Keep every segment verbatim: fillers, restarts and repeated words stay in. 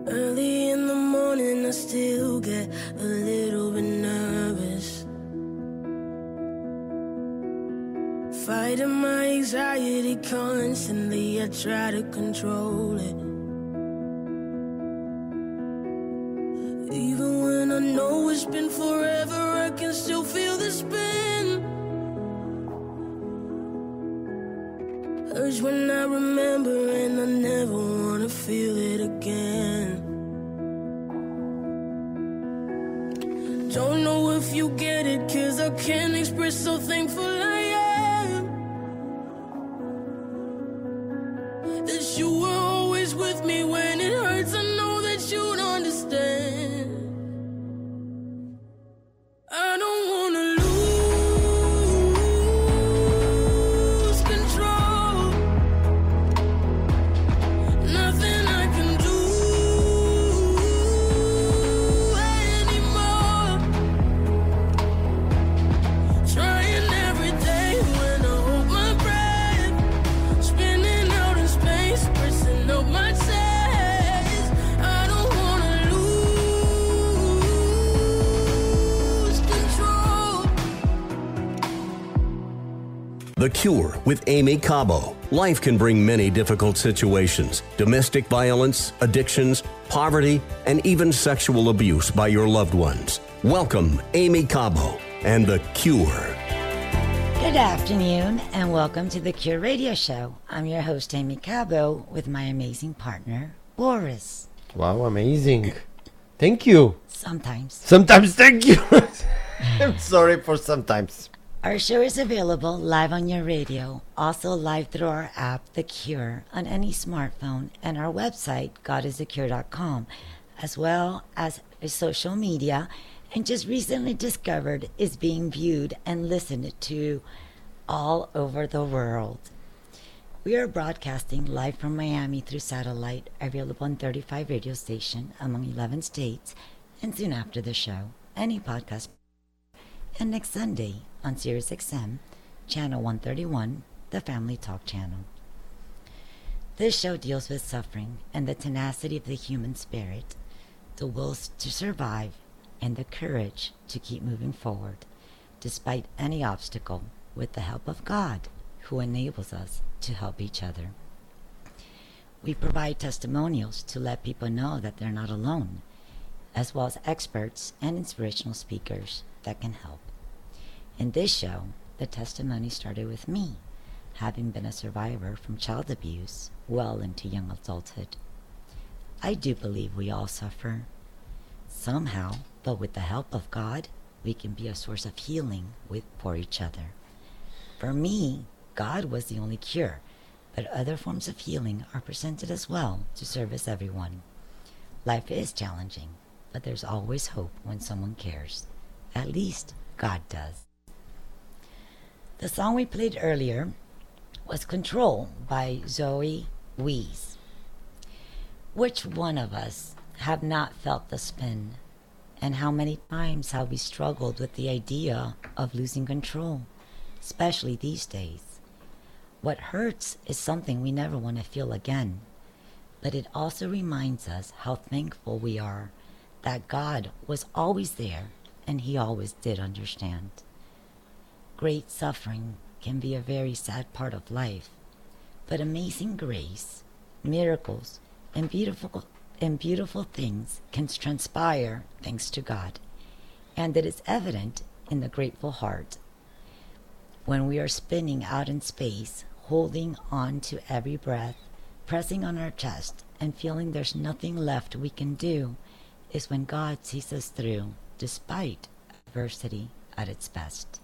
Early in the morning, I still get a little bit nervous. Fighting my anxiety constantly, I try to control it. Even when I know it's been forever, I can still feel the spin. Urge when I remember, and I never wanna feel it again. Don't know if you get it, cause I can't express so thankful I am that you were always with me when it hurts. I know that you'd understand. I don't wanna lose control. Nothing I can do anymore. Trying every day when I hold my breath, spinning out in space, pressing up my chest. I don't wanna lose control. The Cure with Amy Cabo. Life can bring many difficult situations: domestic violence, addictions, poverty, and even sexual abuse by your loved ones. Welcome, Amy Cabo and The Cure. Good afternoon and welcome to The Cure Radio Show. I'm your host, Amy Cabo, with my amazing partner, Boris. Wow, amazing. Thank you. Sometimes. Sometimes thank you. I'm sorry for sometimes. Our show is available live on your radio, also live through our app, The Cure, on any smartphone, and our website, god is the cure dot com, as well as social media, and just recently discovered is being viewed and listened to all over the world. We are broadcasting live from Miami through satellite, available on thirty-five radio stations among eleven states, and soon after the show, any podcast. And next Sunday on Sirius X M, Channel one thirty-one, the Family Talk Channel. This show deals with suffering and the tenacity of the human spirit, the will to survive, and the courage to keep moving forward, despite any obstacle, with the help of God, who enables us to help each other. We provide testimonials to let people know that they're not alone, as well as experts and inspirational speakers that can help. In this show, the testimony started with me, having been a survivor from child abuse well into young adulthood. I do believe we all suffer somehow, but with the help of God, we can be a source of healing with for each other. For me, God was the only cure, but other forms of healing are presented as well to service everyone. Life is challenging, but there's always hope when someone cares. At least God does. The song we played earlier was Control by Zoe Wees. Which one of us have not felt the spin? And how many times have we struggled with the idea of losing control, especially these days? What hurts is something we never want to feel again, but it also reminds us how thankful we are that God was always there and He always did understand. Great suffering can be a very sad part of life, but amazing grace, miracles, and beautiful and beautiful things can transpire thanks to God, and it is evident in the grateful heart. When we are spinning out in space, holding on to every breath, pressing on our chest, and feeling there's nothing left we can do, is when God sees us through, despite adversity at its best.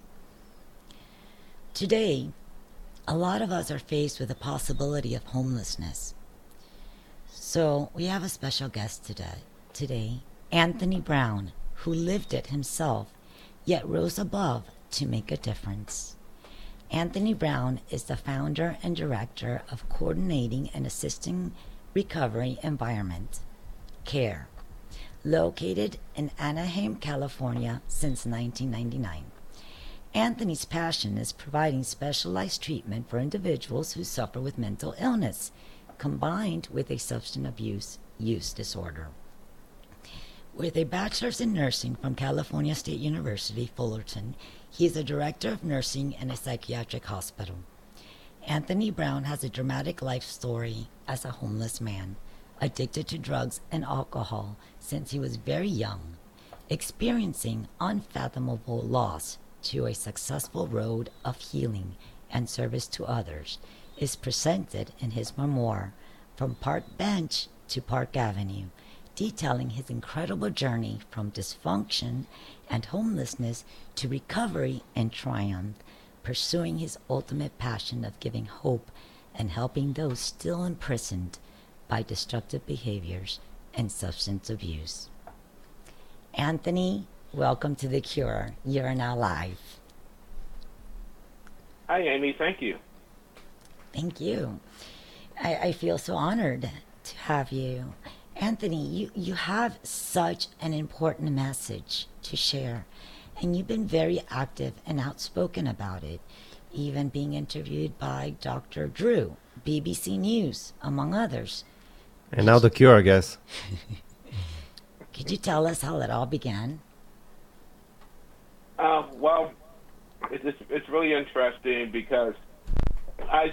Today, a lot of us are faced with the possibility of homelessness. So we have a special guest today, today, Anthony Brown, who lived it himself, yet rose above to make a difference. Anthony Brown is the founder and director of Coordinating and Assisting Recovery Environment, CARE, located in Anaheim, California since nineteen ninety-nine. Anthony's passion is providing specialized treatment for individuals who suffer with mental illness, combined with a substance abuse use disorder. With a bachelor's in nursing from California State University, Fullerton, he is a director of nursing in a psychiatric hospital. Anthony Brown has a dramatic life story as a homeless man, addicted to drugs and alcohol since he was very young, experiencing unfathomable loss to a successful road of healing and service to others, is presented in his memoir, From Park Bench to Park Avenue, detailing his incredible journey from dysfunction and homelessness to recovery and triumph, pursuing his ultimate passion of giving hope and helping those still imprisoned by destructive behaviors and substance abuse. Anthony, welcome to The Cure. You're now live. Hi, Amy. Thank you. Thank you. I, I feel so honored to have you. Anthony, you, you have such an important message to share, and you've been very active and outspoken about it, even being interviewed by Doctor Drew, B B C News, among others. And now The Cure, I guess. Could you tell us how it all began? Uh, well, it's, it's it's really interesting because I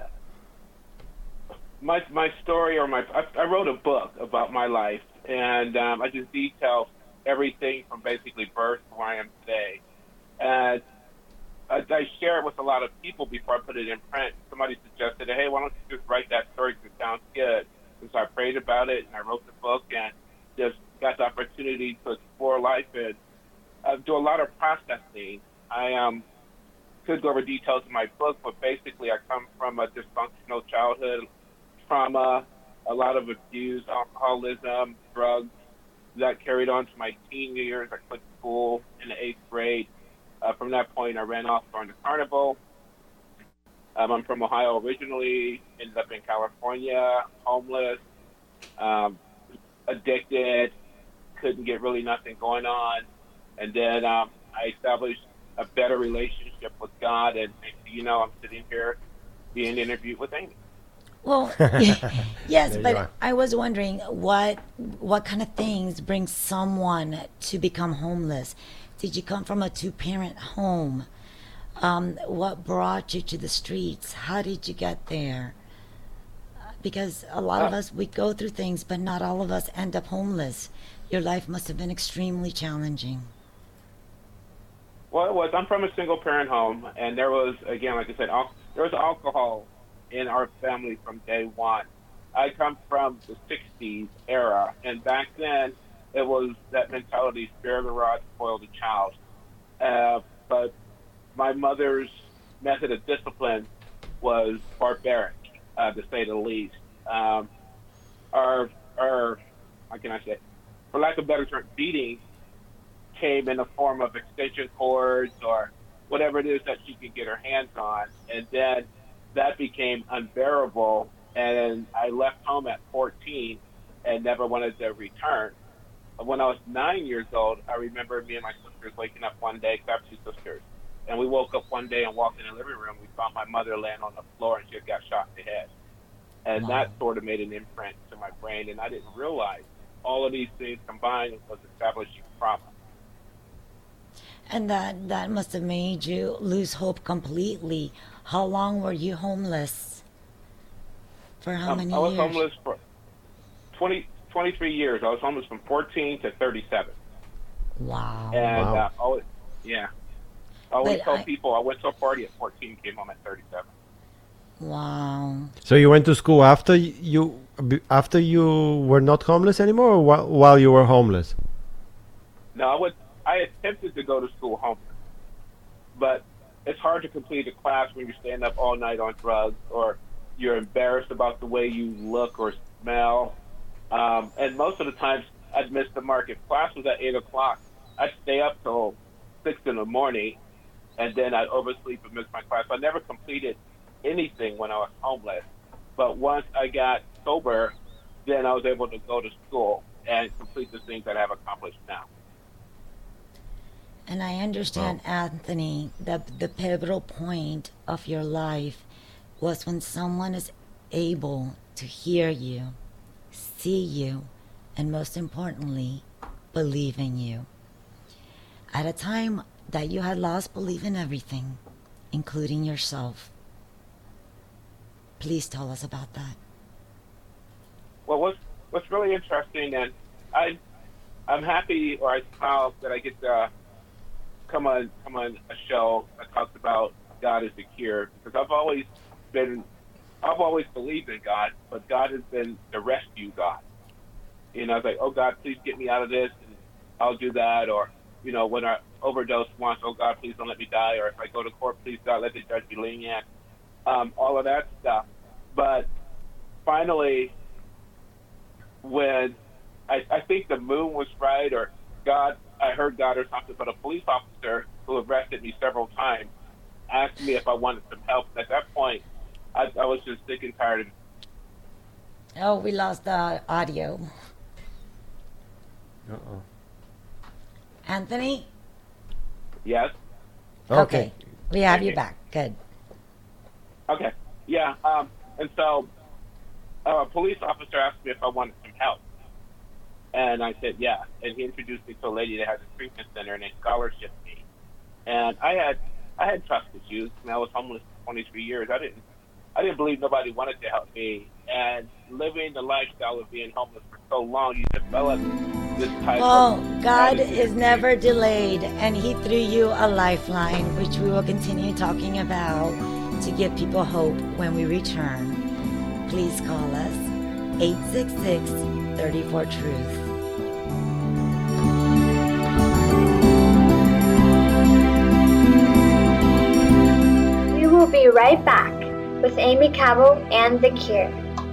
my my story or my I, I wrote a book about my life, and um, I just detail everything from basically birth to where I am today. And I, I share it with a lot of people before I put it in print. Somebody suggested, "Hey, why don't you just write that story? Because it sounds good." And so I prayed about it, and I wrote the book, and just got the opportunity to explore life and uh, do a lot of processing. I um, could go over details in my book, but basically I come from a dysfunctional childhood, trauma, a lot of abuse, alcoholism, drugs. That carried on to my teen years. I quit school in the eighth grade. Uh, from that point, I ran off going to Carnival. Um, I'm from Ohio originally, ended up in California, homeless, um, addicted, couldn't get really nothing going on. And then um, I established a better relationship with God, and, and you know, I'm sitting here being interviewed with Amy. Well, yes, There you but are. I was wondering what what kind of things bring someone to become homeless? Did you come from a two-parent home? Um, what brought you to the streets? How did you get there? Because a lot of Uh, us, we go through things, but not all of us end up homeless. Your life must have been extremely challenging. Well, it was. I'm from a single-parent home, and there was, again, like I said, al- there was alcohol in our family from day one. I come from the sixties era, and back then it was that mentality, spare the rod, spoil the child. Uh, but my mother's method of discipline was barbaric, uh, to say the least. Um, our, our, how can I say, for lack of a better term, beating came in the form of extension cords or whatever it is that she could get her hands on. And then that became unbearable, and I left home at fourteen and never wanted to return. When I was nine years old, I remember me and my sisters waking up one day, 'cause I have two sisters, and we woke up one day and walked in the living room. We found my mother laying on the floor, and she had got shot in the head. And Wow. that sort of made an imprint to my brain, and I didn't realize all of these things combined was establishing trauma. And that, that must have made you lose hope completely. How long were you homeless? For how Um, many I was years? homeless for twenty, twenty-three years. I was homeless from fourteen to thirty-seven. Wow. And Wow. uh, always, yeah, I always But tell I- people I went to a party at fourteen, came home at thirty-seven. Wow. So you went to school after you after you were not homeless anymore, or whi- while you were homeless? No, I would. I attempted to go to school homeless, but it's hard to complete a class when you're staying up all night on drugs, or you're embarrassed about the way you look or smell. Um, and most of the times, I'd miss the mark. If class was at eight o'clock, I'd stay up till six in the morning, and then I'd oversleep and miss my class. I never completed anything when I was homeless. But once I got sober, then I was able to go to school and complete the things that I have accomplished now. And I understand, Anthony, that the pivotal point of your life was when someone is able to hear you, see you, and most importantly, believe in you. At a time that you had lost belief in everything, including yourself. Please tell us about that. Well, what's what's really interesting, and I, I'm happy, or I smile that I get to come on come on a show that talks about God is the cure, because I've always been, I've always believed in God, but God has been the rescue God. You know, I was like, oh God, please get me out of this, and I'll do that. Or, you know, when I overdose once, oh God, please don't let me die. Or if I go to court, please God, let the judge be lenient. Um, all of that stuff. But finally, when I, I think the moon was right, or God, I heard God or something, but a police officer who arrested me several times asked me if I wanted some help. At that point, I, I was just sick and tired of it. Oh, we lost the audio. Uh-oh. Anthony? Yes? Okay. We have you Okay. back. Good. Okay. Yeah. Um, and so uh, a police officer asked me if I wanted some help. And I said, yeah. And he introduced me to a lady that has a treatment center, and they scholarship me. And I had I had trust issues. I, mean, I was homeless for twenty-three years. I didn't I didn't believe nobody wanted to help me. And living the lifestyle of being homeless for so long, you develop this type Well, of God attitude. is never delayed, and He threw you a lifeline, which we will continue talking about to give people hope when we return. Please call us eight six six, three four, truth. We will be right back with Amy Cabo and The Cure.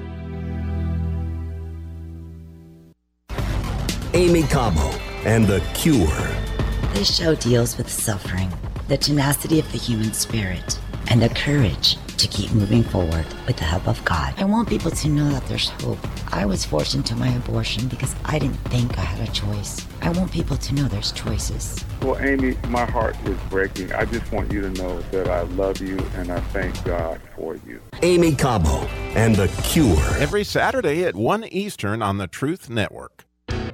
Amy Cabo and The Cure. This show deals with suffering, the tenacity of the human spirit, and the courage to keep moving forward with the help of God. I want people to know that there's hope. I was forced into my abortion because I didn't think I had a choice. I want people to know there's choices. Well, Amy, my heart is breaking. I just want you to know that I love you and I thank God for you. Amy Cabo and The Cure. Every Saturday at one Eastern on the Truth Network.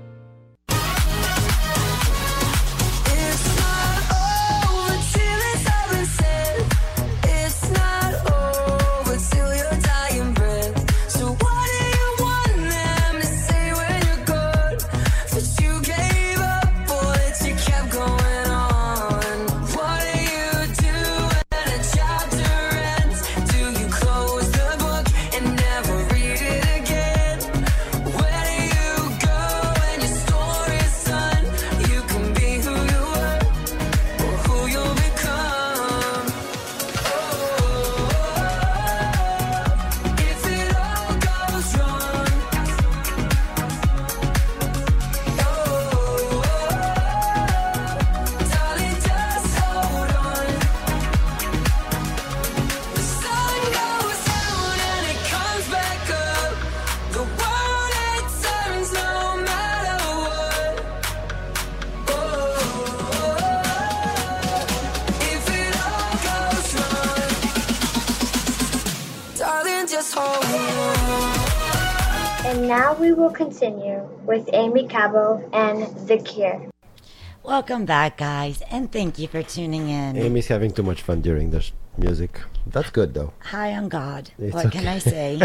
And now we will continue with Amy Cabo and The Cure. Welcome back, guys, and thank you for tuning in. Amy's having too much fun during this music. That's good, though. High on God. It's what can okay. I say?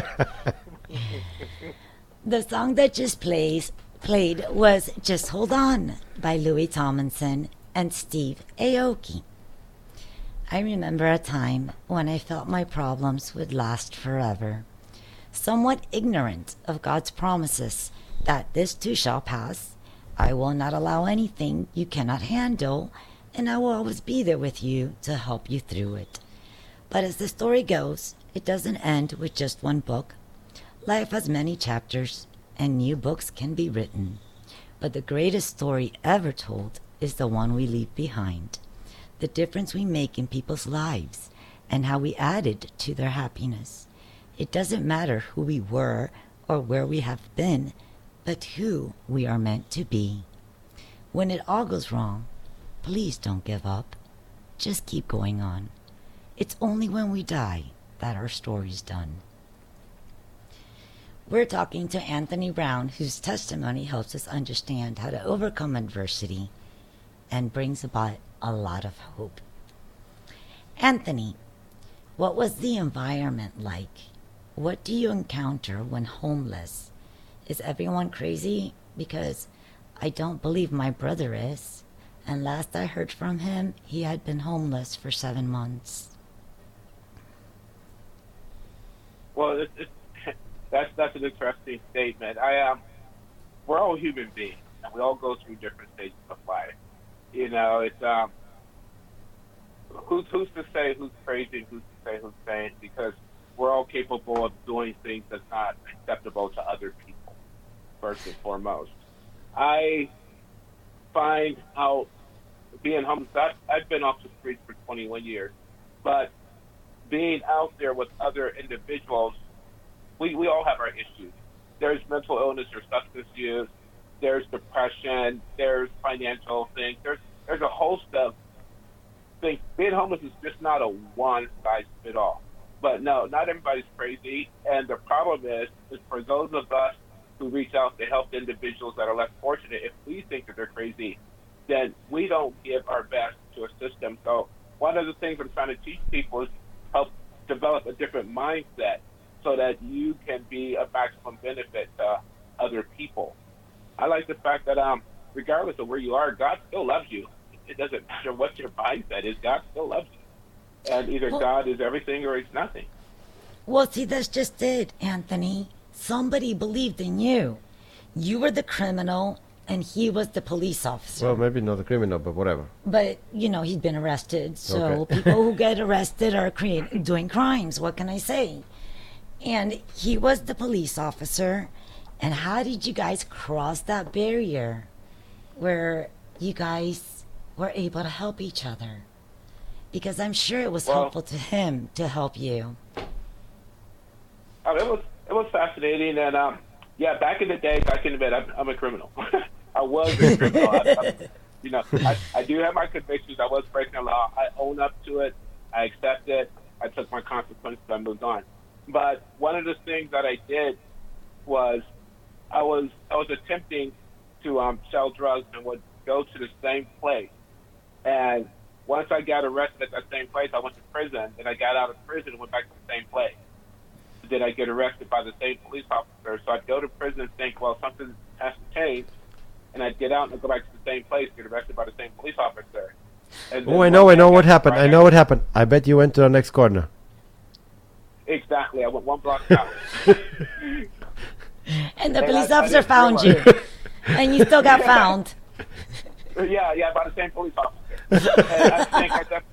The song that just plays played was Just Hold On by Louis Tomlinson and Steve Aoki. I remember a time when I felt my problems would last forever, somewhat ignorant of God's promises that this too shall pass. I will not allow anything you cannot handle, and I will always be there with you to help you through it. But as the story goes, it doesn't end with just one book. Life has many chapters, and new books can be written. But the greatest story ever told is the one we leave behind. The difference we make in people's lives, and how we added to their happiness. It doesn't matter who we were or where we have been, but who we are meant to be. When it all goes wrong, please don't give up. Just keep going on. It's only when we die that our story's done. We're talking to Anthony Brown, whose testimony helps us understand how to overcome adversity and brings about a lot of hope. Anthony, what was the environment like? What do you encounter when homeless? Is everyone crazy? Because I don't believe my brother is. And last I heard from him, he had been homeless for seven months. Well, it, it, that's that's an interesting statement. I um, we're all human beings, and we all go through different stages of life. You know, it's um, who's who's to say who's crazy, who's to say who's sane? Because we're all capable of doing things that's not acceptable to other people. First and foremost, I find out being homeless. I've, I've been off the streets for twenty-one years, but being out there with other individuals, we, we all have our issues. There's mental illness or substance use, there's depression, there's financial things, there's there's a host of things. Being homeless is just not a one-size-fits-all. But no, not everybody's crazy, and the problem is, is for those of us who reach out to help individuals that are less fortunate, if we think that they're crazy, then we don't give our best to assist them. So one of the things I'm trying to teach people is help develop a different mindset so that you can be a maximum benefit to other people. I like the fact that um, regardless of where you are, God still loves you. It doesn't matter what your mindset is, God still loves you. And either well, God is everything or he's nothing. Well, see, that's just it, Anthony. Somebody believed in you. You were the criminal, and he was the police officer. Well, maybe not the criminal, but whatever. But, you know, he'd been arrested. So Okay. people who get arrested are create, doing crimes. What can I say? And he was the police officer. And how did you guys cross that barrier where you guys were able to help each other? Because I'm sure it was Well, helpful to him to help you. Um, it was it was fascinating, and um, yeah, back in the day, I can admit I'm, I'm a criminal. I was a criminal. I, I, you know, I, I do have my convictions. I was breaking the law. I own up to it. I accept it. I took my consequences. I moved on. But one of the things that I did was I was I was attempting to um, sell drugs and would go to the same place. And once I got arrested at that same place, I went to prison. And I got out of prison and went back to the same place. Then I get arrested by the same police officer. So I'd go to prison and think, well, something has to change. And I'd get out and I'd go back to the same place, get arrested by the same police officer. And Oh, I know, I know what happened. I know what happened. I bet you went to the next corner. Exactly. I went one block out. And the And police I- I officer didn't found you. realize- And you still got found. Yeah, yeah, by the same police officer. And I think at that,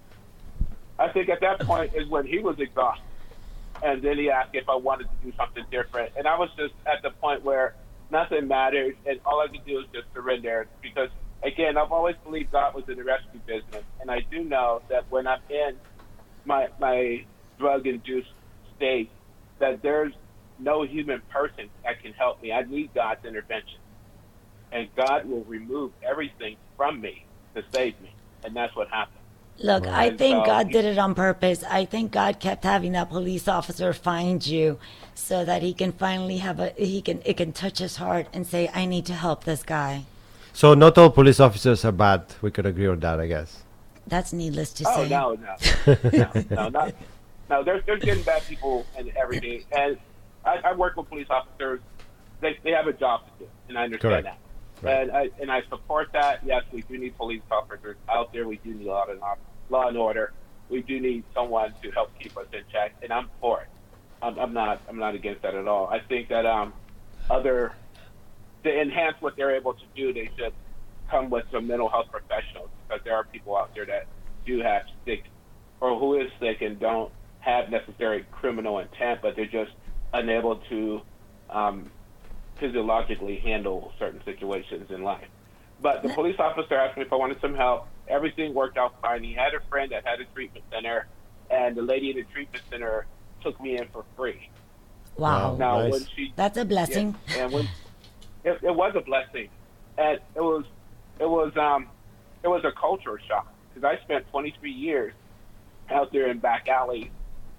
I think at that point is when he was exhausted. And then he asked if I wanted to do something different. And I was just at the point where nothing mattered, and all I could do is just surrender. Because, again, I've always believed God was in the rescue business. And I do know that when I'm in my my drug-induced state, that there's no human person that can help me. I need God's intervention. And God will remove everything from me to save me. And that's what happened. Look, I And think so God he- did it on purpose. I think God kept having that police officer find you so that he can finally have a he can it can touch his heart and say, I need to help this guy. So not all police officers are bad. We could agree on that, I guess. That's needless to Oh, say. no, no. no, no, not, no, there's, there's getting bad people and everything. And I, I work with police officers. They, they have a job to do, and I understand Correct. that. Right. And I and I support that. Yes, we do need police officers out there. We do need law and law and order. We do need someone to help keep us in check, and I'm for it. I'm, I'm not. I'm not against that at all. I think that um, other to enhance what they're able to do, they should come with some mental health professionals, because there are people out there that do have sick or who is sick and don't have necessary criminal intent, but they're just unable to um, physiologically handle certain situations in life. But the police officer asked me if I wanted some help. Everything worked out fine. He had a friend that had a treatment center, and the lady in the treatment center took me in for free. Wow. Now, nice. when she That's a blessing. yeah, and when it, it was a blessing, and it was it was um it was a culture shock, because I spent twenty-three years out there in back alleys,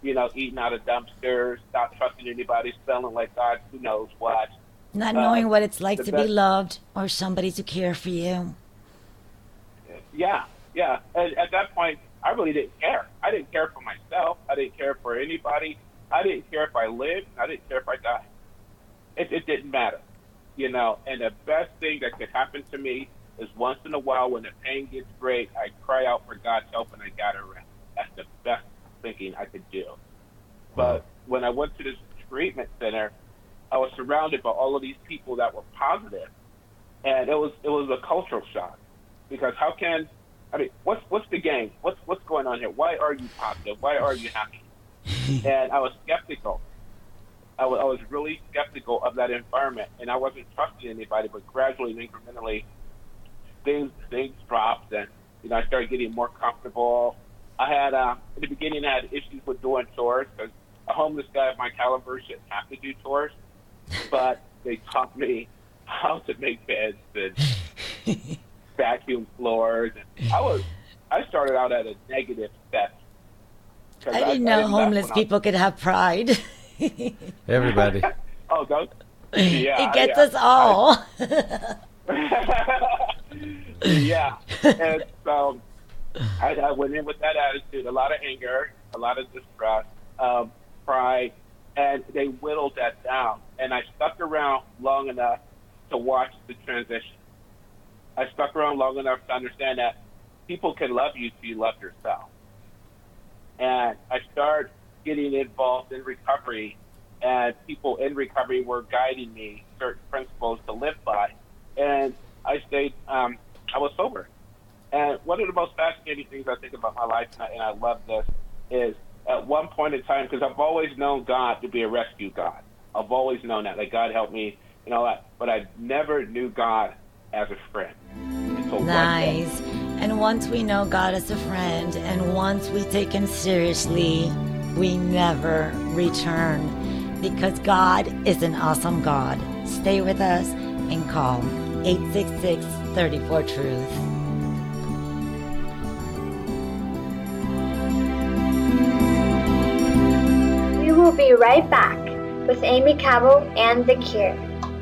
you know, eating out of dumpsters, not trusting anybody, smelling like God, who knows what. Not knowing Uh, what it's like the to best- be loved or somebody to care for you. Yeah, yeah. And at that point, I really didn't care. I didn't care for myself. I didn't care for anybody. I didn't care if I lived. I didn't care if I died. It, it didn't matter, you know. And the best thing that could happen to me is once in a while when the pain gets great, I cry out for God's help and I got around. That's the best thinking I could do. But when I went to this treatment center, I was surrounded by all of these people that were positive, and it was it was a cultural shock. Because how can, I mean, what's what's the game? What's what's going on here? Why are you positive? Why are you happy? And I was skeptical. I was, I was really skeptical of that environment, and I wasn't trusting anybody. But gradually and incrementally, things things dropped, and you know I started getting more comfortable. I had uh, in the beginning I had issues with doing chores because a homeless guy of my caliber shouldn't have to do chores, but they taught me how to make beds and vacuum floors, and I was I started out at a negative step. I didn't know homeless people could have pride. Everybody. Oh, those? Yeah, It gets yeah. us all. Yeah, and so I, I went in with that attitude, a lot of anger, a lot of distrust, um, pride, and they whittled that down. And I stuck around long enough to watch the transition. I stuck around long enough to understand that people can love you till you love yourself. And I started getting involved in recovery, and people in recovery were guiding me certain principles to live by. And I stayed, um, I was sober. And one of the most fascinating things I think about my life, and I, and I love this, is at one point in time, because I've always known God to be a rescue God. I've always known that, that God helped me and all that. But I never knew God as a friend until one day. Nice. And once we know God as a friend, and once we take Him seriously, we never return. Because God is an awesome God. Stay with us and call eight six six, three four, truth. We will be right back with Amy Cabell and The Cure.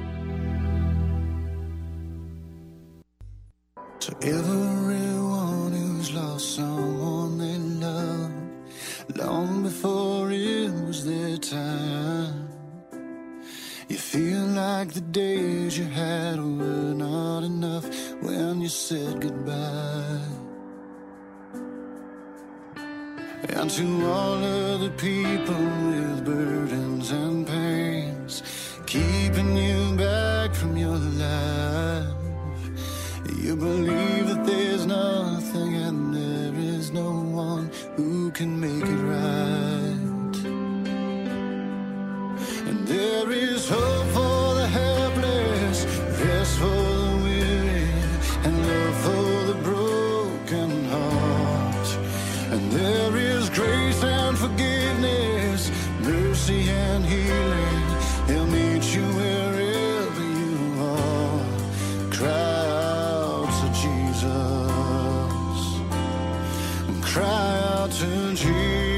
To everyone who's lost someone they love, long before it was their time, you feel like the days you had were not enough when you said goodbye. And to all of the people with burdens and pains, keeping you back from your life, you believe that there's nothing and there is no one who can make it right. And there is hope for the helpless, rest for the weary, and love for the broken heart. And there is grace and forgiveness, mercy and healing. He'll meet you wherever you are. Cry out to Jesus. Cry out to Jesus.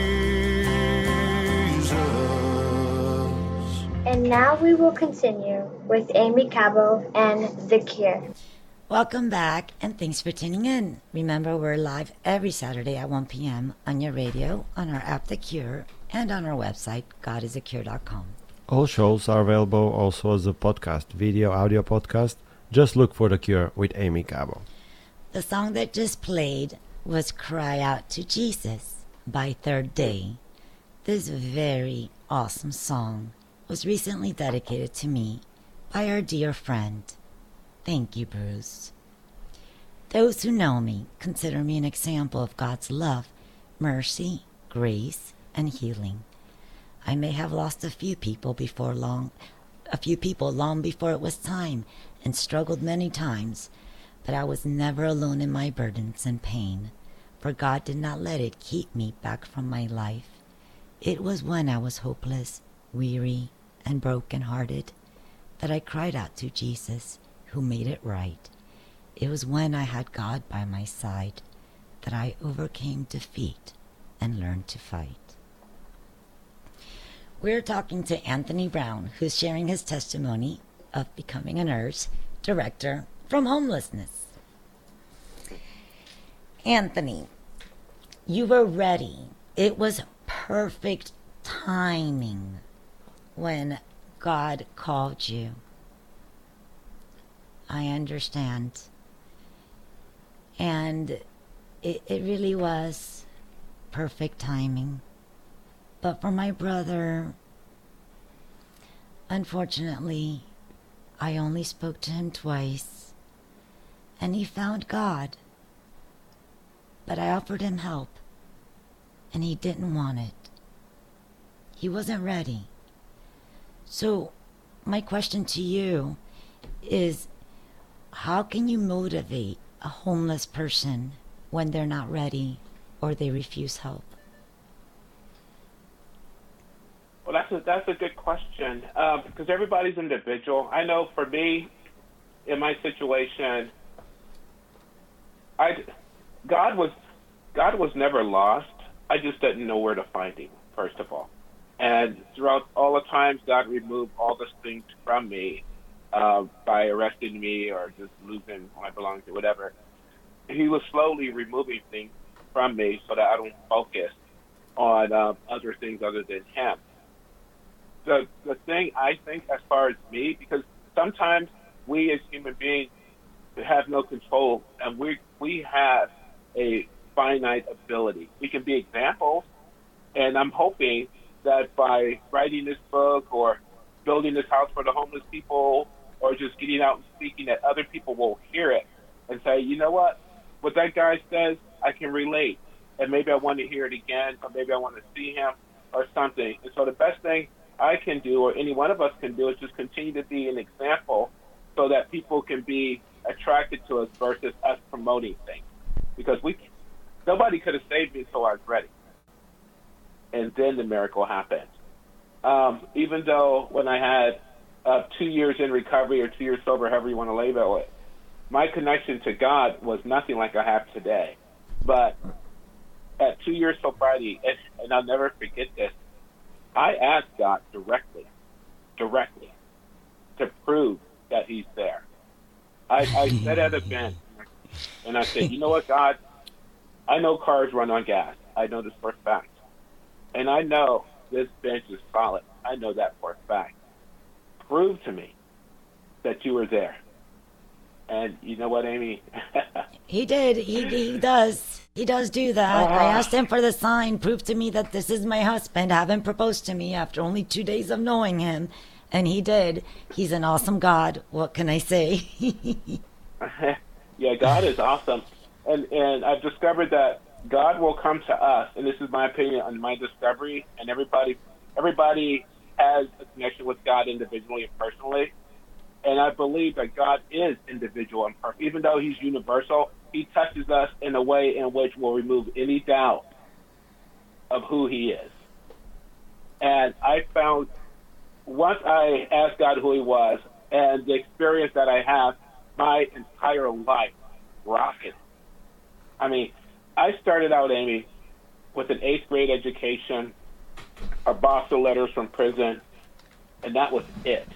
And now we will continue with Amy Cabell and The Cure. Welcome back, and thanks for tuning in. Remember, we're live every Saturday at one p.m. on your radio, on our app The Cure, and on our website, god is a cure dot com. All shows are available also as a podcast, video, audio podcast. Just look for The Cure with Amy Cabell. The song that just played was Cry Out to Jesus by Third Day. This very awesome song was recently dedicated to me by our dear friend. Thank you, Bruce. Those who know me consider me an example of God's love, mercy, grace, and healing. I may have lost a few people before long, a few people long before it was time, and struggled many times, but I was never alone in my burdens and pain, for God did not let it keep me back from my life. It was when I was hopeless, weary, and broken-hearted that I cried out to Jesus, who made it right. It was when I had God by my side that I overcame defeat and learned to fight. We're talking to Anthony Brown, who's sharing his testimony of becoming a nurse director from homelessness. Anthony, you were ready. It was perfect timing when God called you. I understand. And it, it really was perfect timing. But for my brother, unfortunately, I only spoke to him twice, and he found God. But I offered him help, and he didn't want it. He wasn't ready. So my question to you is, how can you motivate a homeless person when they're not ready or they refuse help? Well, that's a, that's a good question, uh, because everybody's individual. I know for me, in my situation, I God was God was never lost. I just didn't know where to find him, first of all. And throughout all the times, God removed all those things from me uh, by arresting me or just losing my belongings or whatever. He was slowly removing things from me so that I don't focus on uh, other things other than him. The, the thing I think as far as me, because sometimes we as human beings have no control, and we we have a finite ability. We can be examples, and I'm hoping that by writing this book or building this house for the homeless people or just getting out and speaking, that other people will hear it and say, you know what, what that guy says, I can relate, and maybe I want to hear it again, or maybe I want to see him or something. And so the best thing I can do, or any one of us can do, is just continue to be an example so that people can be attracted to us versus us promoting things. Because we, nobody could have saved me until I was ready. And then the miracle happened. Um, even though when I had uh, two years in recovery or two years sober, however you want to label it, my connection to God was nothing like I have today. But at two years sobriety, and, and I'll never forget this, I asked God directly, directly, to prove that he's there. I, I sat at a bench, and I said, you know what, God? I know cars run on gas. I know this for a fact. And I know this bench is solid. I know that for a fact. Prove to me that you were there. And you know what, Amy? He did. He, he does. He does do that. I asked him for the sign. Prove to me that this is my husband. Have him propose to me after only two days of knowing him. And he did. He's an awesome God. What can I say? Yeah, God is awesome. And and I've discovered that God will come to us, and this is my opinion on my discovery, and everybody everybody has a connection with God individually and personally. And I believe that God is individual and perfect. Even though he's universal, he touches us in a way in which will remove any doubt of who he is. And I found, once I asked God who he was, and the experience that I have, my entire life rocketed. I mean, I started out, Amy, with an eighth grade education, a box of letters from prison, and that was it.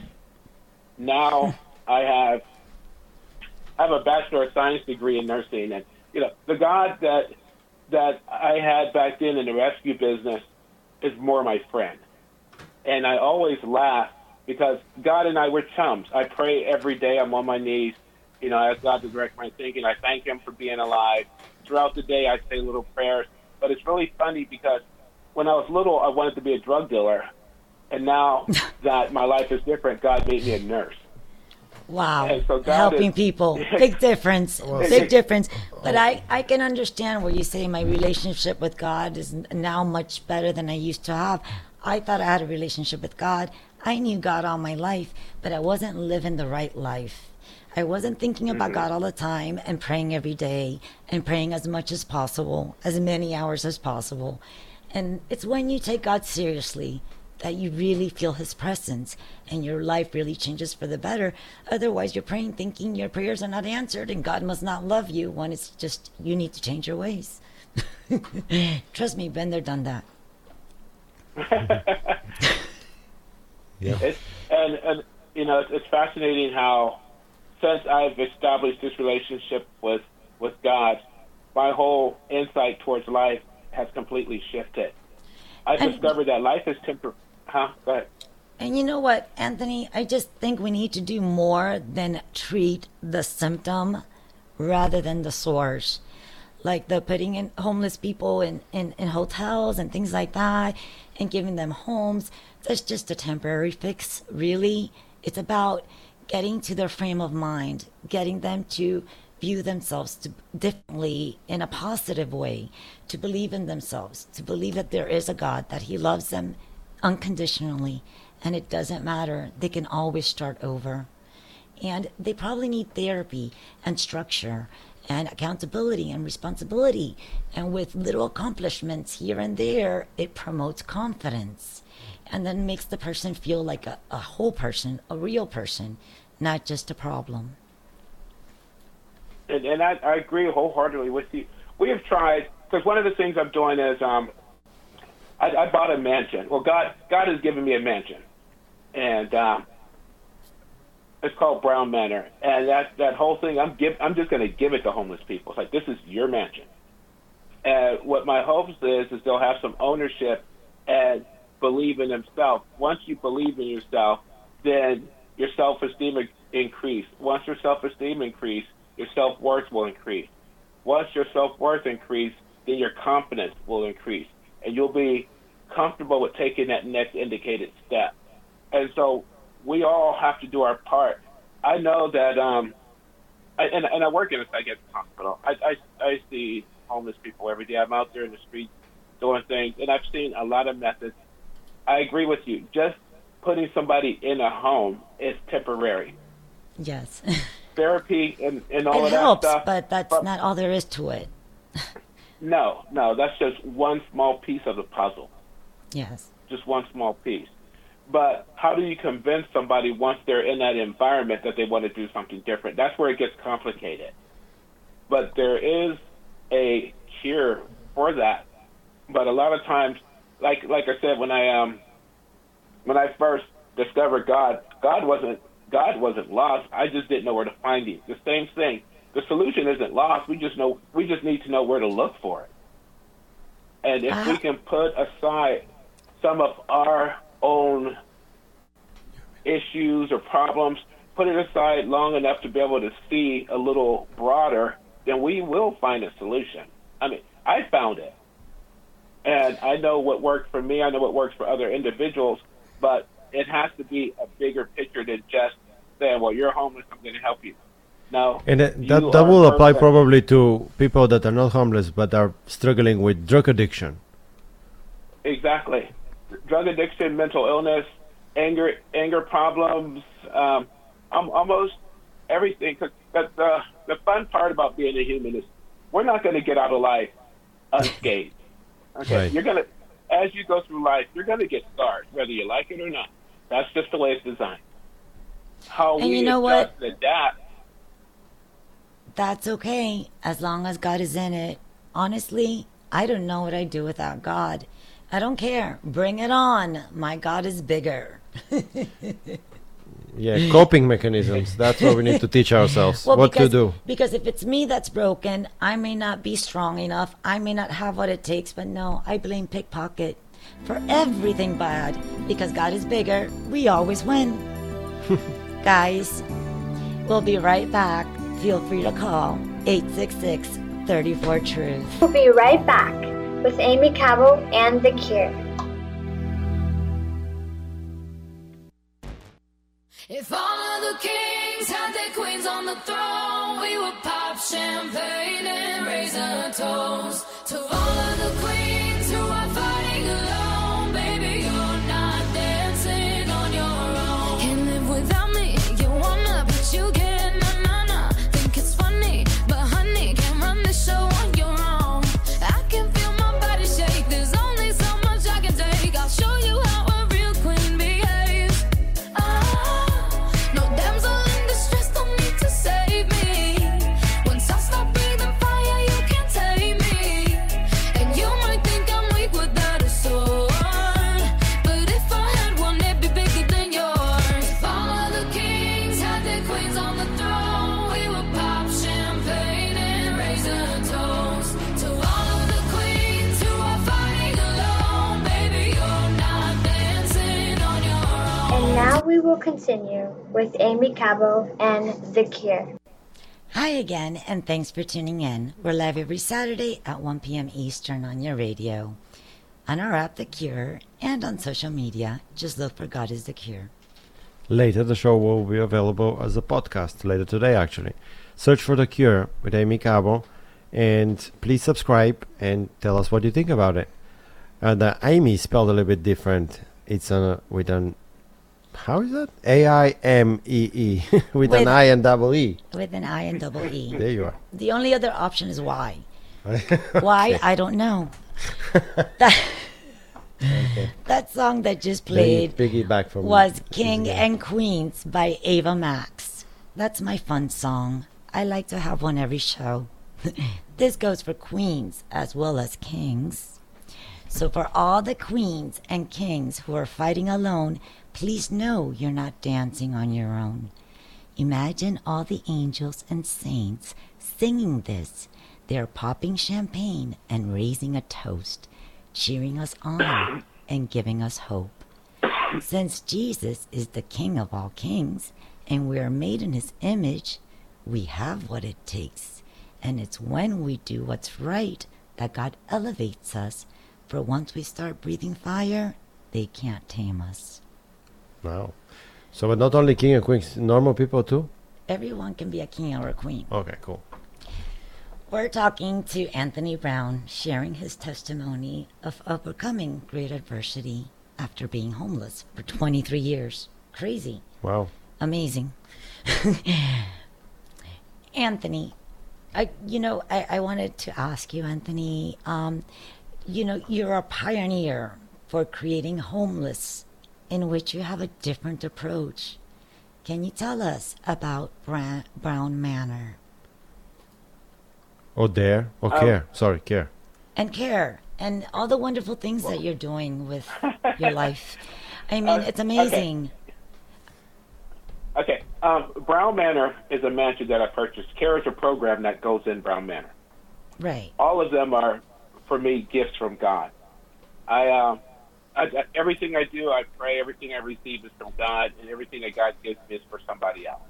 Now I have I have a Bachelor of Science degree in nursing, and you know the God that that I had back then in the rescue business is more my friend. And I always laugh because God and I were chums. I pray every day. I'm on my knees. You know, I ask God to direct my thinking. I thank him for being alive. Throughout the day, I say little prayers. But it's really funny because when I was little, I wanted to be a drug dealer. And now that my life is different, God made me a nurse. Wow. And so God Helping is, people. Big difference. Big difference. But I, I can understand where you say my relationship with God is now much better than I used to have. I thought I had a relationship with God. I knew God all my life, but I wasn't living the right life. I wasn't thinking about mm-hmm. God all the time and praying every day and praying as much as possible, as many hours as possible. And it's when you take God seriously that you really feel his presence and your life really changes for the better. Otherwise, you're praying thinking your prayers are not answered and God must not love you when it's just you need to change your ways. Trust me, been there, done that. Yeah. It's, and, and, you know, it's, it's fascinating how since I've established this relationship with, with God, my whole insight towards life has completely shifted. I've And- discovered that life is temporary. Huh? Go ahead. And you know what, Anthony? I just think we need to do more than treat the symptom rather than the source. Like the putting in homeless people in, in, in hotels and things like that and giving them homes. That's just a temporary fix, really. It's about getting to their frame of mind, getting them to view themselves to, differently in a positive way, to believe in themselves, to believe that there is a God, that he loves them unconditionally. And it doesn't matter. They can always start over. And they probably need therapy and structure and accountability and responsibility. And with little accomplishments here and there, it promotes confidence. And then makes the person feel like a, a whole person, a real person, not just a problem. And, and I, I agree wholeheartedly with you. We have tried, because one of the things I'm doing is um, I, I bought a mansion. Well, God, God has given me a mansion. And um, it's called Brown Manor, and that that whole thing, I'm give, I'm just going to give it to homeless people. It's like, this is your mansion. And what my hopes is, is they'll have some ownership and believe in themselves. Once you believe in yourself, then your self-esteem in- increase. Once your self-esteem increase, your self-worth will increase. Once your self-worth increase, then your confidence will increase, and you'll be comfortable with taking that next indicated step. And so we all have to do our part. I know that, um, I, and, and I work in a psychiatric hospital. I, I, I see homeless people every day. I'm out there in the streets doing things, and I've seen a lot of methods. I agree with you. Just putting somebody in a home is temporary. Yes. Therapy and, and all It of that helps, stuff. but that's but not all there is to it. No, no, that's just one small piece of the puzzle. Yes. Just one small piece. But how do you convince somebody once they're in that environment that they want to do something different? That's where it gets complicated. But there is a cure for that. But a lot of times, like like I said, when I um when I first discovered God, God wasn't God wasn't lost. I just didn't know where to find Him. The same thing. The solution isn't lost. We just know we just need to know where to look for it. And if we can put aside some of our own issues or problems, put it aside long enough to be able to see a little broader, then we will find a solution. I mean, I found it. And I know what worked for me. I know what works for other individuals. But it has to be a bigger picture than just saying, well, you're homeless, I'm going to help you. No. And that, you that, that are will a apply person. probably to people that are not homeless but are struggling with drug addiction. Exactly. Drug addiction, mental illness, anger, anger problems, um, um, almost everything. Cause but the the fun part about being a human is we're not going to get out of life unscathed. Okay, Right. you're gonna as you go through life, you're going to get scars, whether you like it or not. That's just the way it's designed. How And we you know adjust what? and adapt. That's okay, as long as God is in it. Honestly, I don't know what I'd do without God. I don't care. Bring it on. My God is bigger. Yeah, coping mechanisms. That's what we need to teach ourselves. Well, what because, to do. Because if it's me that's broken, I may not be strong enough. I may not have what it takes. But no, I blame pickpocket for everything bad. Because God is bigger, we always win. Guys, we'll be right back. Feel free to call eight six six, three four, truth. We'll be right back with Amy Cabell and The Cure. If all of the kings had their queens on the throne, we would pop champagne and raise a toast to all of the queens who are fighting alone. Baby, you're not dancing on your own. Can't live without me, you wanna, but you can't. Nah, nah, nah. Think it's funny, but honey, can't run the show on your own. I can feel my body shake. There's only so much I can take. I'll show you how a real queen behaves. Ah, no damsel in distress, don't need to save me. Once I stop breathing fire, you can't take me. And you might think will continue with Amy Cabo and The Cure. Hi again, and thanks for tuning in. We're live every Saturday at one p.m. Eastern on your radio, on our app, The Cure, and on social media. Just look for God is The Cure. Later, the show will be available as a podcast, later today actually. Search for The Cure with Amy Cabo, and please subscribe and tell us what you think about it. And uh, Amy is spelled a little bit different. It's uh, with an, how is that? A I M E E, with, with an I and double E. With an I and double E. There you are. The only other option is Y. Why? I don't know. that, okay. that song that just played Piggyback from was King and Queens by Ava Max. That's my fun song. I like to have one every show. This goes for queens as well as kings. So for all the queens and kings who are fighting alone, please know you're not dancing on your own. Imagine all the angels and saints singing this. They're popping champagne and raising a toast, cheering us on and giving us hope. Since Jesus is the King of all kings and we are made in his image, we have what it takes. And it's when we do what's right that God elevates us. For once we start breathing fire, they can't tame us. Wow. So but not only king and queens, normal people too? Everyone can be a king or a queen. Okay, cool. We're talking to Anthony Brown, sharing his testimony of overcoming great adversity after being homeless for twenty-three years. Crazy. Wow. Amazing. Anthony, I, you know, I, I wanted to ask you, Anthony, um, you know, you're a pioneer for creating homeless, in which you have a different approach. Can you tell us about Bra- Brown Manor? Or dare, or Um, care. Sorry, care. And care, and all the wonderful things that you're doing with your life. I mean, Uh, it's amazing. Okay. Um, Brown Manor is a mansion that I purchased. CARE is a program that goes in Brown Manor. Right. All of them are, for me, gifts from God. I, uh, I, I everything I do, I pray. Everything I receive is from God, and everything that God gives me is for somebody else.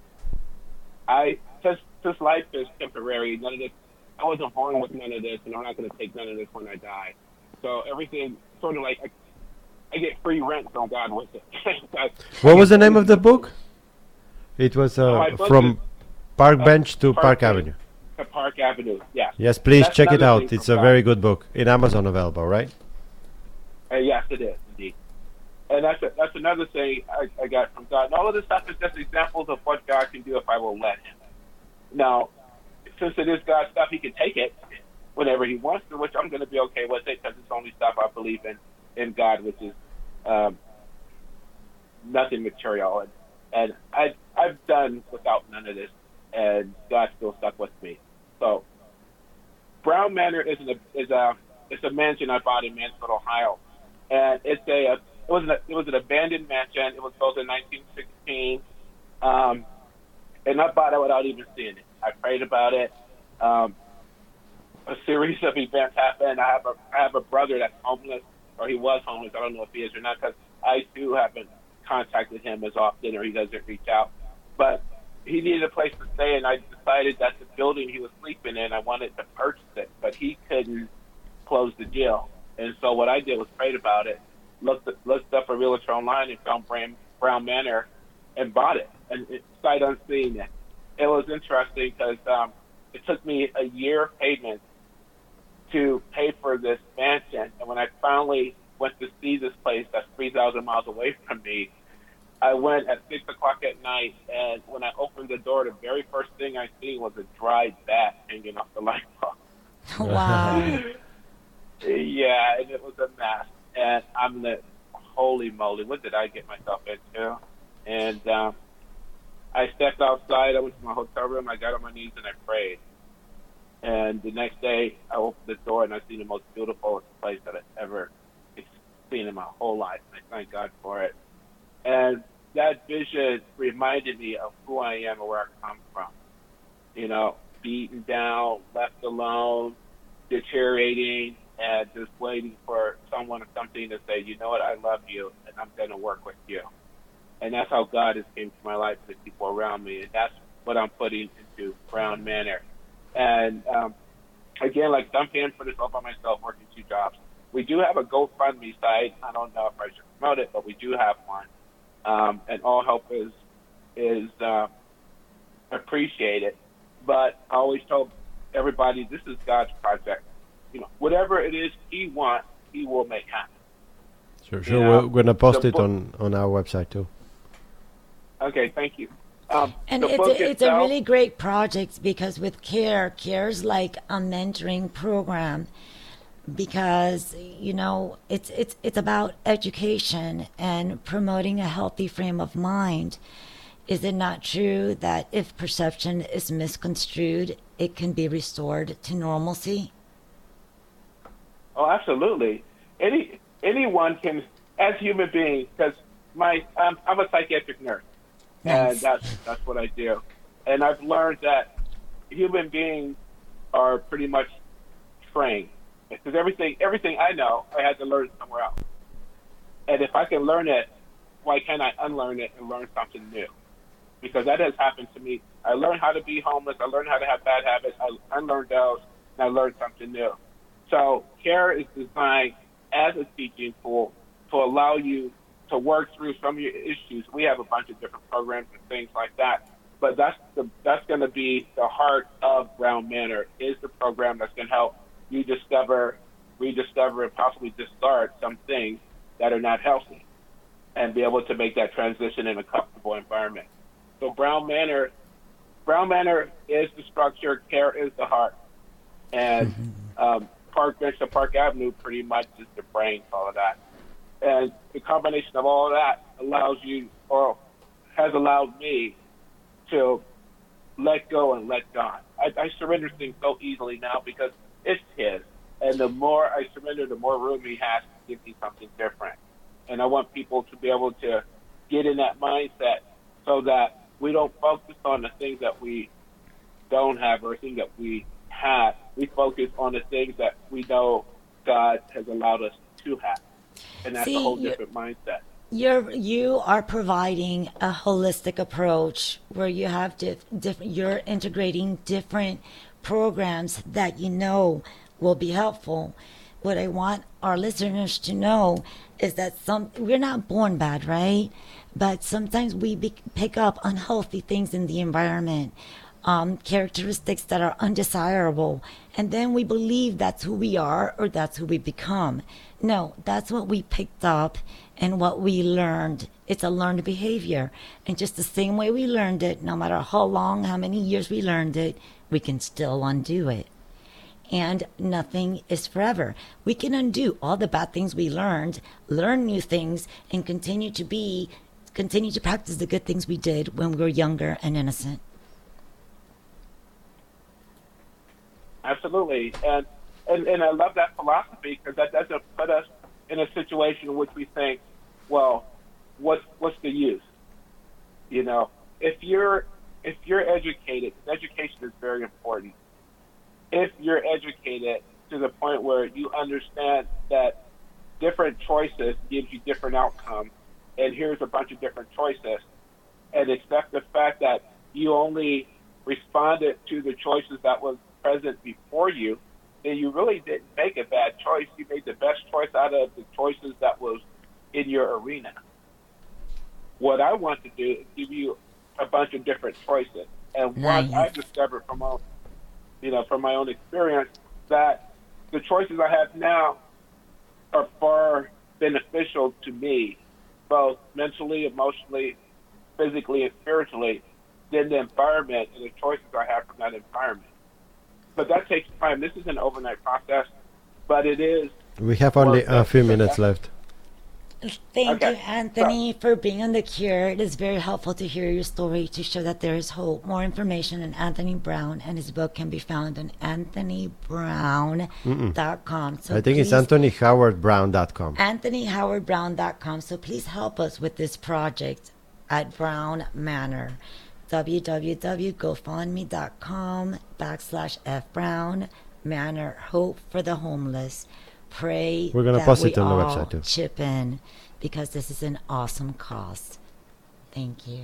I just this life is temporary. None of this. I wasn't born with none of this, and I'm not going to take none of this when I die. So everything sort of like I, I get free rent from God with it. What was the name of the book? It was uh, My book From is, Park uh, Bench to Park Park Bench Avenue. to Park Avenue, yeah. Yes, please That's check it another out. thing It's from a God. very good book. In Amazon available, right? Uh, yes, it is indeed. And that's a, that's another thing I, I got from God. And all of this stuff is just examples of what God can do if I will let Him. Now, since it is God's stuff, He can take it whenever He wants to, which I'm going to be okay with it because it's only stuff I believe in in God, which is um, nothing material. And, and I I've done without none of this, and God still stuck with me. So, Brown Manor is a is a it's a mansion I bought in Mansfield, Ohio, and it's a, a it was an, it was an abandoned mansion. It was built in nineteen sixteen, um, and I bought it without even seeing it. I prayed about it. Um, a series of events happened. I have a I have a brother that's homeless, or he was homeless. I don't know if he is or not, because I too haven't contacted him as often, or he doesn't reach out. But he needed a place to stay, and I decided that the building he was sleeping in, I wanted to purchase it, but he couldn't close the deal. And so what I did was prayed about it, looked looked up a realtor online, and found Brown, Brown Manor, and bought it. And it, sight unseen, it, it was interesting because um, it took me a year of payments to pay for this mansion. And when I finally went to see this place that's three thousand miles away from me, I went at six o'clock at night, and when I opened the door, the very first thing I seen was a dried bat hanging off the light bulb. Wow. Yeah, and it was a mess. And I'm like, holy moly, what did I get myself into? And um, I stepped outside. I went to my hotel room. I got on my knees and I prayed. And the next day, I opened the door and I seen the most beautiful place that I've ever seen in my whole life. And I thank God for it. And that vision reminded me of who I am and where I come from. You know, beaten down, left alone, deteriorating, and just waiting for someone or something to say, you know what, I love you, and I'm going to work with you. and that's how God has came to my life, the people around me, and that's what I'm putting into Brown Manor. And um, again, like I'm paying for this all by myself, working two jobs. We do have a GoFundMe site. I don't know if I should promote it, but we do have one. Um, and all help is is uh, appreciated. But I always tell everybody, this is God's project. You know, whatever it is He wants, He will make happen. Sure, sure. You know, We're going to post the it book- on, on our website too. Okay, thank you. Um, And the it's book a, it's a itself- really great project because with CARE, CARE's like a mentoring program because, you know, it's it's it's about education and promoting a healthy frame of mind. Is it not true that if perception is misconstrued, it can be restored to normalcy? Oh, absolutely. Any anyone can, as human beings, because my I'm, I'm a psychiatric nurse, and Nice. that's that's what I do. And I've learned that human beings are pretty much trained, because everything everything I know I had to learn somewhere else. And if I can learn it, why can't I unlearn it and learn something new? Because that has happened to me. I learned how to be homeless. I learned how to have bad habits. I unlearned those, and I learned something new. So CARE is designed as a teaching tool to allow you to work through some of your issues. We have a bunch of different programs and things like that. But that's the that's going to be the heart of Brown Manor, is the program that's going to help you discover, rediscover, and possibly discard some things that are not healthy and be able to make that transition in a comfortable environment. So Brown Manor, Brown Manor is the structure, CARE is the heart. And um, Park Bench to Park Avenue pretty much is the brain, all of that. And the combination of all of that allows you, or has allowed me, to let go and let God. I, I surrender things so easily now because it's His. And the more I surrender, the more room He has to give me something different. And I want people to be able to get in that mindset so that we don't focus on the things that we don't have or things that we have. We focus on the things that we know God has allowed us to have. And that's See, a whole you- different mindset. You're you are providing a holistic approach where you have dif- different. You're integrating different programs that you know will be helpful. What I want our listeners to know is that some we're not born bad, right? But sometimes we be, pick up unhealthy things in the environment, um, characteristics that are undesirable, and then we believe that's who we are or that's who we become. No, that's what we picked up and what we learned. It's a learned behavior. And just the same way we learned it, no matter how long, how many years we learned it, we can still undo it. And nothing is forever. We can undo all the bad things we learned, learn new things, and continue to be, continue to practice the good things we did when we were younger and innocent. Absolutely. And, and, and I love that philosophy because that doesn't put us in a situation in which we think, well, what's, what's the use? You know, if you're, if you're educated, education is very important. If you're educated to the point where you understand that different choices gives you different outcomes, and here's a bunch of different choices, and accept the fact that you only responded to the choices that was present before you, then you really didn't make a bad choice. You made the best choice out of the choices that was in your arena. What I want to do is give you a bunch of different choices. And what Nice. I've discovered from my, you know, from my own experience, that the choices I have now are far beneficial to me, both mentally, emotionally, physically, and spiritually, than the environment and the choices I have from that environment. But that takes time. This is an overnight process, but it is. We have only worth a it. few minutes left. Thank Okay. you, Anthony, for being on The Cure. It is very helpful to hear your story to show that there is hope. More information on Anthony Brown and his book can be found on anthony brown dot com. So I think it's please- anthony howard brown dot com. anthony howard brown dot com. So please help us with this project at Brown Manor. www.gofundme.com backslash F Brown Manor Hope for the Homeless. Pray We're gonna that post we it on the all website too. chip in because this is an awesome cause. Thank you.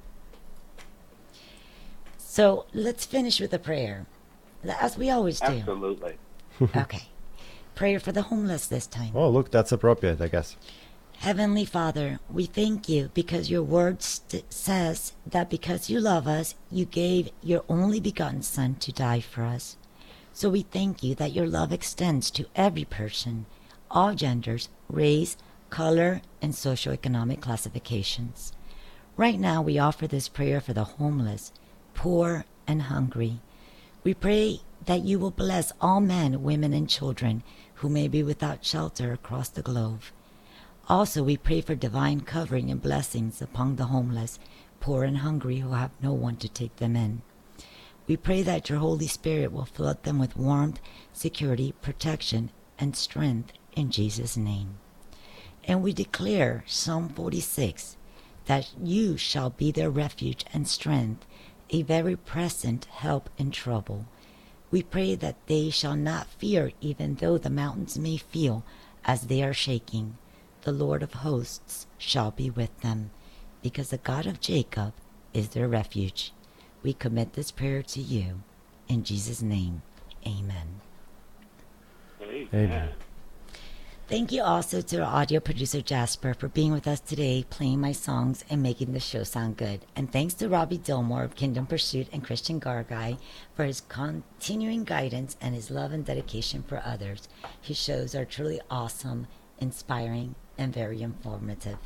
So let's finish with a prayer, as we always do. Absolutely. Okay. Prayer for the homeless this time. Oh, look, that's appropriate, I guess. Heavenly Father, we thank you because your word st- says that because you love us, you gave your only begotten Son to die for us. So we thank you that your love extends to every person, all genders, race, color, and socioeconomic classifications. Right now, we offer this prayer for the homeless, poor, and hungry. We pray that you will bless all men, women, and children who may be without shelter across the globe. Also, we pray for divine covering and blessings upon the homeless, poor, and hungry who have no one to take them in. We pray that your Holy Spirit will flood them with warmth, security, protection, and strength in Jesus' name. And we declare Psalm forty-six, that you shall be their refuge and strength, a very present help in trouble. We pray that they shall not fear even though the mountains may feel as they are shaking. The Lord of hosts shall be with them, because the God of Jacob is their refuge. We commit this prayer to you. In Jesus' name, amen. Amen. Amen. Thank you also to our audio producer Jasper for being with us today, playing my songs and making the show sound good. And thanks to Robbie Dillmore of Kingdom Pursuit and Christian Gargai for his continuing guidance and his love and dedication for others. His shows are truly awesome, inspiring, and very informative.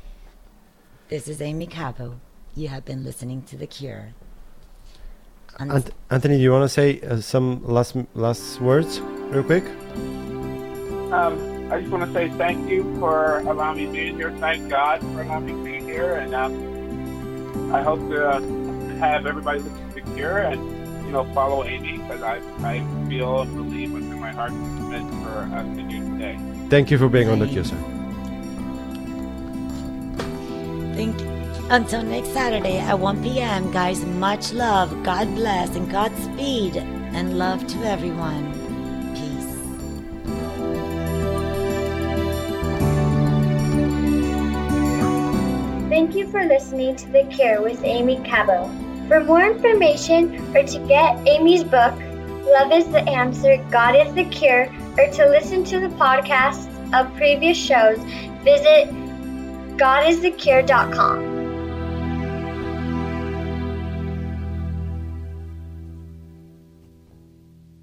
This is Amy Cabo. You have been listening to The Cure. Ant- Anthony, do you want to say uh, some last last words real quick? Um, I just want to say thank you for allowing me to be here. Thank God for allowing me to be here. And um, I hope to uh, have everybody listen to The Cure and, you know, follow Amy, because I, I feel and believe within my heart it's meant for us to do today. Thank you for being on The Cure, sir. Thank you. Until next Saturday at one p.m., guys, much love, God bless, and Godspeed, and love to everyone. Peace. Thank you for listening to The Cure with Amy Cabo. For more information or to get Amy's book, Love is the Answer, God is the Cure, or to listen to the podcasts of previous shows, visit god is the cure dot com.